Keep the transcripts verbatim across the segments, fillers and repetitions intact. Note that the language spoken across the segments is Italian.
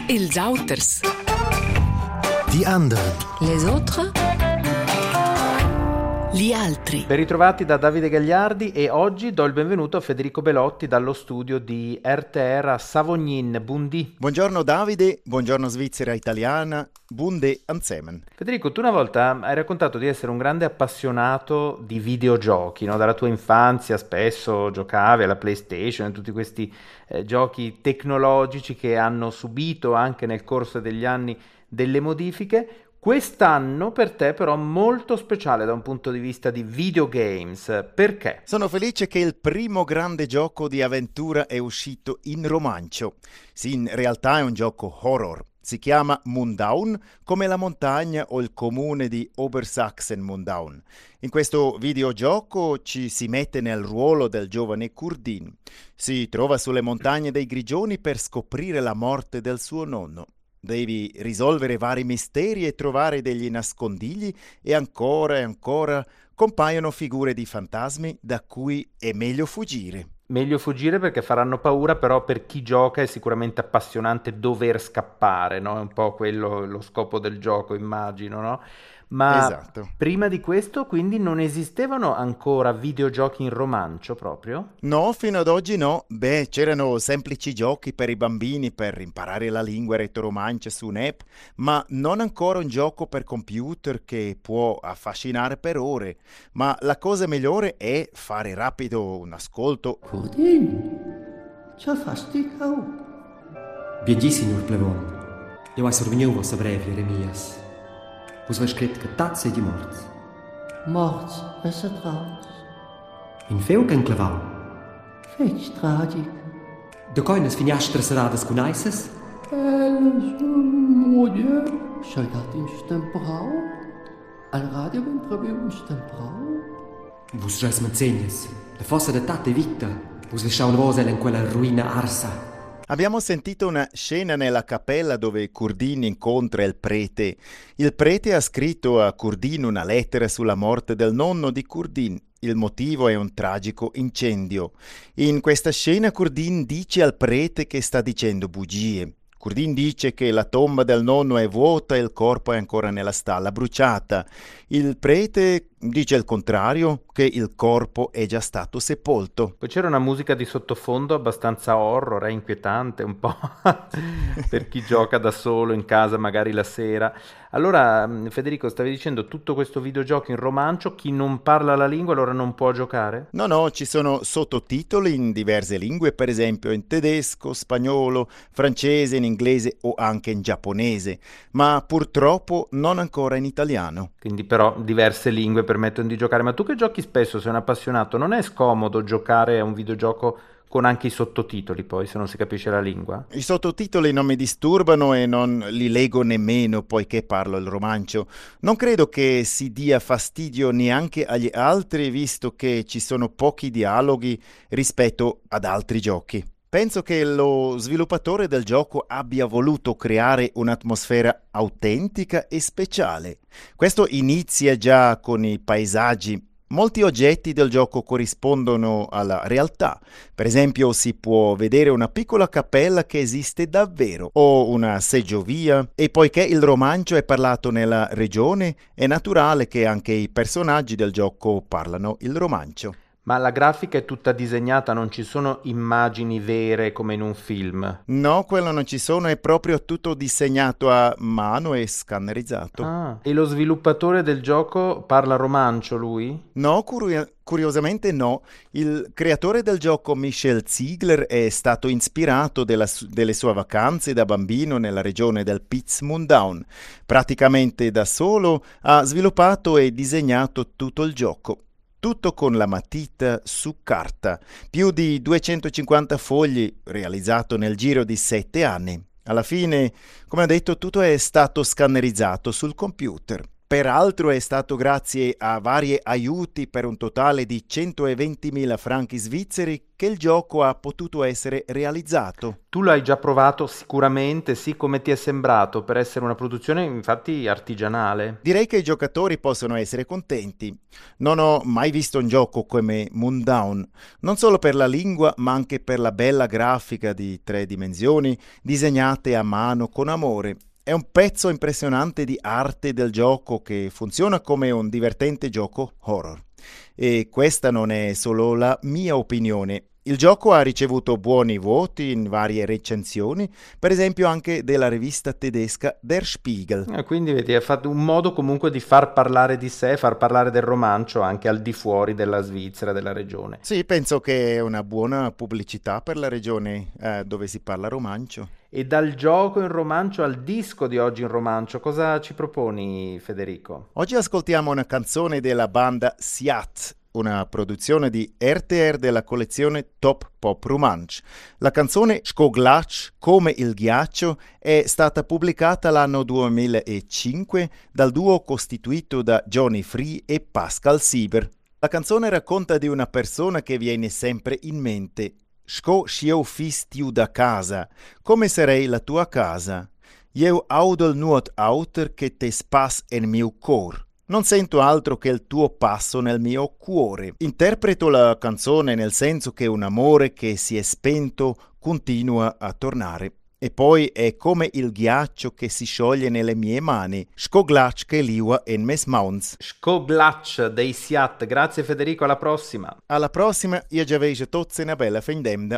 Els Auters. Die anderen. Les autres. Gli altri. Ben ritrovati da Davide Gagliardi e oggi do il benvenuto a Federico Belotti dallo studio di R T R a Savognin. Buondì. Buongiorno Davide, buongiorno Svizzera italiana, bunde anzemen. Federico, tu una volta hai raccontato di essere un grande appassionato di videogiochi, no? Dalla tua infanzia spesso giocavi alla PlayStation e tutti questi eh, giochi tecnologici che hanno subito anche nel corso degli anni delle modifiche. Quest'anno per te però molto speciale da un punto di vista di videogames, perché? Sono felice che il primo grande gioco di avventura è uscito in romancio. Sì, in realtà è un gioco horror. Si chiama Mundaun, come la montagna o il comune di Obersachsen-Mundaun. In questo videogioco ci si mette nel ruolo del giovane Kurdin. Si trova sulle montagne dei Grigioni per scoprire la morte del suo nonno. Devi risolvere vari misteri e trovare degli nascondigli e ancora e ancora compaiono figure di fantasmi da cui è meglio fuggire. Meglio fuggire perché faranno paura, però per chi gioca è sicuramente appassionante dover scappare, no? È un po' quello lo scopo del gioco, immagino, no? Ma esatto. Prima di questo quindi non esistevano ancora videogiochi in romancio proprio? No, fino ad oggi no. Beh, c'erano semplici giochi per i bambini per imparare la lingua retoromancia su un'app, ma non ancora un gioco per computer che può affascinare per ore. Ma la cosa migliore è fare rapido un ascolto. Kurdin, ce fasti cau? Biengi, signor Plevon. Io hai sorvegnato vostra breve, Jeremias. Vos vai scritto che tazza e di morts. Morts, es a traus. In feu che clavau. Fetch tragic. De coines finiastre serades con aises? Els muie. Scheigat in stemprau. Al radio ben proprio in stemprau. Vos res menzegnes. La fossa de tate vita. Vos vesciaun vos el in quella ruina arsa. Abbiamo sentito una scena nella cappella dove Kurdin incontra il prete. Il prete ha scritto a Kurdin una lettera sulla morte del nonno di Kurdin. Il motivo è un tragico incendio. In questa scena Kurdin dice al prete che sta dicendo bugie. Kurdin dice che la tomba del nonno è vuota e il corpo è ancora nella stalla bruciata. Il prete dice il contrario, che il corpo è già stato sepolto. Poi c'era una musica di sottofondo abbastanza horror, è inquietante un po' per chi gioca da solo in casa magari la sera. Allora Federico, stavi dicendo tutto questo videogioco in romancio, chi non parla la lingua allora non può giocare? No, no, ci sono sottotitoli in diverse lingue, per esempio in tedesco, spagnolo, francese, in inglese o anche in giapponese, ma purtroppo non ancora in italiano. Quindi però diverse lingue permettono di giocare. Ma tu che giochi spesso, sei un appassionato, non è scomodo giocare a un videogioco con anche i sottotitoli poi, se non si capisce la lingua? I sottotitoli non mi disturbano e non li leggo nemmeno poiché parlo il romancio. Non credo che si dia fastidio neanche agli altri, visto che ci sono pochi dialoghi rispetto ad altri giochi. Penso che lo sviluppatore del gioco abbia voluto creare un'atmosfera autentica e speciale. Questo inizia già con i paesaggi. Molti oggetti del gioco corrispondono alla realtà. Per esempio si può vedere una piccola cappella che esiste davvero o una seggiovia, e poiché il romancio è parlato nella regione è naturale che anche i personaggi del gioco parlano il romancio. Ma la grafica è tutta disegnata, non ci sono immagini vere come in un film? No, quello non ci sono, è proprio tutto disegnato a mano e scannerizzato. Ah, e lo sviluppatore del gioco parla romancio lui? No, curio- curiosamente no. Il creatore del gioco, Michel Ziegler, è stato ispirato della su- delle sue vacanze da bambino nella regione del Piz Mundaun. Praticamente da solo ha sviluppato e disegnato tutto il gioco. Tutto con la matita su carta, più di duecentocinquanta fogli, realizzato nel giro di sette anni. Alla fine, come ho detto, tutto è stato scannerizzato sul computer. Peraltro è stato grazie a vari aiuti per un totale di centoventimila franchi svizzeri che il gioco ha potuto essere realizzato. Tu l'hai già provato sicuramente, sì, come ti è sembrato per essere una produzione infatti artigianale? Direi che i giocatori possono essere contenti. Non ho mai visto un gioco come Moondown, non solo per la lingua ma anche per la bella grafica di tre dimensioni disegnate a mano con amore. È un pezzo impressionante di arte del gioco che funziona come un divertente gioco horror. E questa non è solo la mia opinione. Il gioco ha ricevuto buoni voti in varie recensioni, per esempio anche della rivista tedesca Der Spiegel. Eh, quindi vedi, è fatto un modo comunque di far parlare di sé, far parlare del romancio anche al di fuori della Svizzera, della regione. Sì, penso che è una buona pubblicità per la regione eh, dove si parla romancio. E dal gioco in romancio al disco di oggi in romancio, cosa ci proponi, Federico? Oggi ascoltiamo una canzone della banda Siat, una produzione di R T R della collezione Top Pop Romansch. La canzone Skoglac, come il ghiaccio, è stata pubblicata l'anno duemilacinque dal duo costituito da Johnny Free e Pascal Sieber. La canzone racconta di una persona che viene sempre in mente. Sco schieu fis tiu da casa, come sarei la tua casa? Io audel nuot auter che te spas en mio cor. Non sento altro che il tuo passo nel mio cuore. Interpreto la canzone nel senso che un amore che si è spento continua a tornare. E poi è come il ghiaccio che si scioglie nelle mie mani. Skoglac che liua en mes mauns. Skoglac dei Siat. Grazie Federico, alla prossima. Alla prossima, io già vejo tutti una bella fendemda.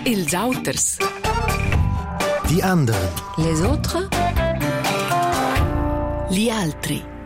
ils auters. Die anderen. Les autres. Gli altri.